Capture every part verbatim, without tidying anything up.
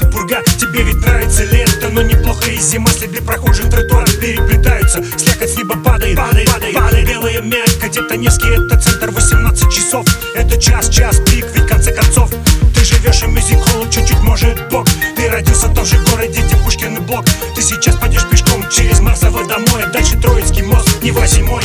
Пурга, тебе ведь нравится лето, но неплохо и зима. Следы прохожих тротуар переплетаются, слякоть с неба падает, падает, падает, падает. Белая мяч, где-то Невский, это центр, восемнадцать часов. Это час, час пик, ведь в конце концов ты живешь и мюзик-холл, чуть-чуть может бог. Ты родился в том же городе, где Пушкин и Блок. Ты сейчас пойдешь пешком через Марсово домой, а дальше Троицкий мост, Нева зимой.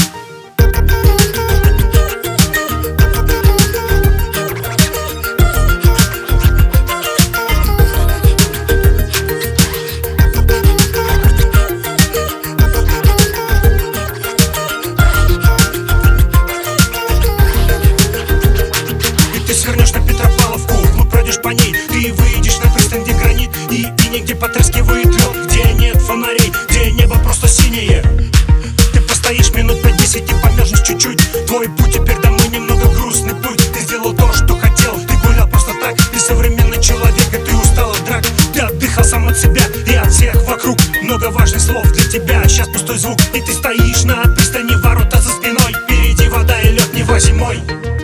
Свернешь на Петропавловку, вглубь пройдешь по ней. Ты выйдешь на пристань, где гранит и иней, где потрескивает лед, где нет фонарей, где небо просто синее. Ты постоишь минут по десять и померзнешь чуть-чуть. Твой путь теперь домой немного грустный путь. Ты сделал то, что хотел, ты гулял просто так. Ты современный человек, и ты устал от драк. Ты отдыхал сам от себя и от всех вокруг. Много важных слов для тебя, сейчас пустой звук. И ты стоишь на пристани, ворота за спиной. Впереди вода и лед, Нева зимой.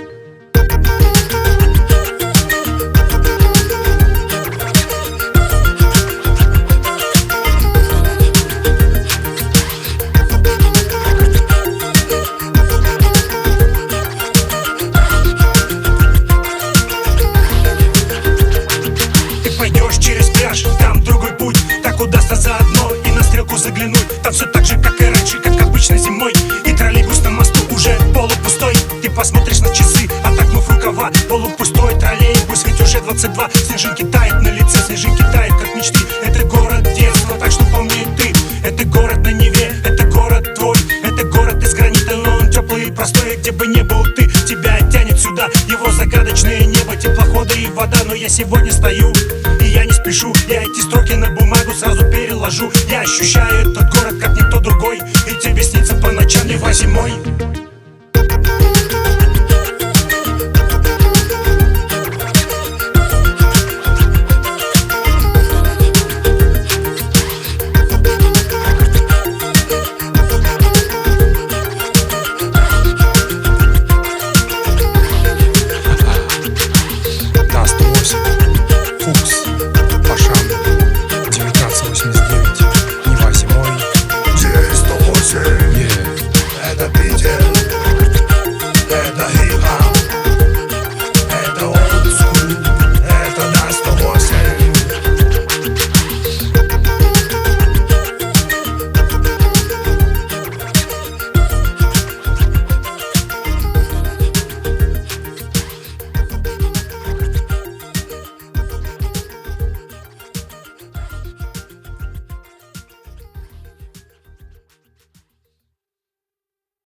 Там другой путь, так удастся заодно и на стрелку заглянуть. Там все так же, как и раньше, как обычно зимой. И троллейбус на мосту уже полупустой. Ты посмотришь на часы, отогнув рукава. Полупустой троллейбус, ведь уже двадцать два. Снежинки тает на лице, снежинки тает, как мечты. Это город детства, так что помни ты. Это город на Неве, это город твой. Это город из гранита, но он теплый и простой. Где бы не был ты, тебя тянет сюда его загадочное небо, теплоходы и вода. Но я сегодня стою, и я не спешу. Я эти строки на бумагу сразу переложу. Я ощущаю этот город, как никто другой. И тебе снится по ночам Нева зимой.